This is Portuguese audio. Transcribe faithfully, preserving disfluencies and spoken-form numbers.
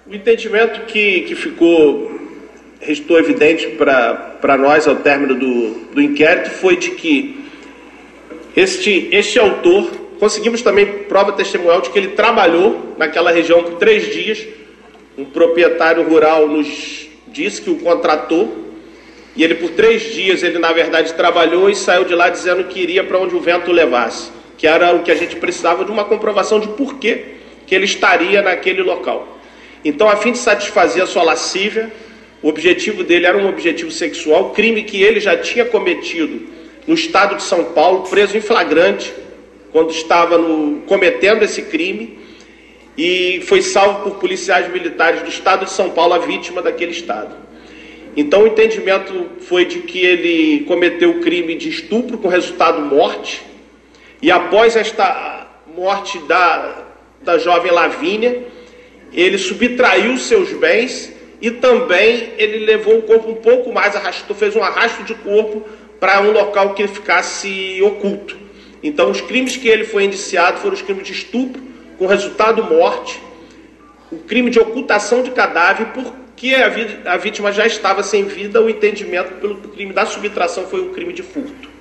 O entendimento que, que ficou, restou evidente para nós ao término do, do inquérito foi de que este, este autor, conseguimos também prova testemunhal de que ele trabalhou naquela região por três dias. Um proprietário rural nos disse que o contratou e ele por três dias, ele na verdade trabalhou e saiu de lá dizendo que iria para onde o vento o levasse, que era o que a gente precisava de uma comprovação de porquê que ele estaria naquele local. Então, a fim de satisfazer a sua lascívia, o objetivo dele era um objetivo sexual, crime que ele já tinha cometido no estado de São Paulo, preso em flagrante, quando estava no, cometendo esse crime, e foi salvo por policiais militares do estado de São Paulo, a vítima daquele estado. Então, o entendimento foi de que ele cometeu o crime de estupro com resultado morte, e após esta morte da, da jovem Lavínia, ele subtraiu seus bens e também ele levou o corpo um pouco mais, arrastou, fez um arrasto de corpo para um local que ele ficasse oculto. Então, os crimes que ele foi indiciado foram os crimes de estupro com resultado morte, o crime de ocultação de cadáver, porque a, a vítima já estava sem vida, o entendimento pelo crime da subtração foi um crime de furto.